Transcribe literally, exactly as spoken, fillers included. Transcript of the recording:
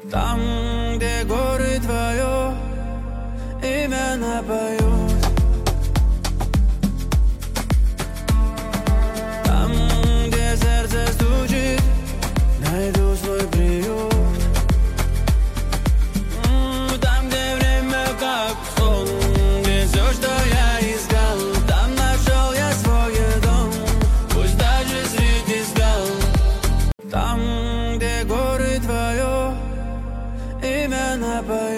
Там, где горы твое имя напоют, там, где сердце стучит, найду свой приют. М, Там, где время как сон, где все, что я искал, там нашел я свой дом, пусть даже среди скал. Там, где горы твое имя напоют.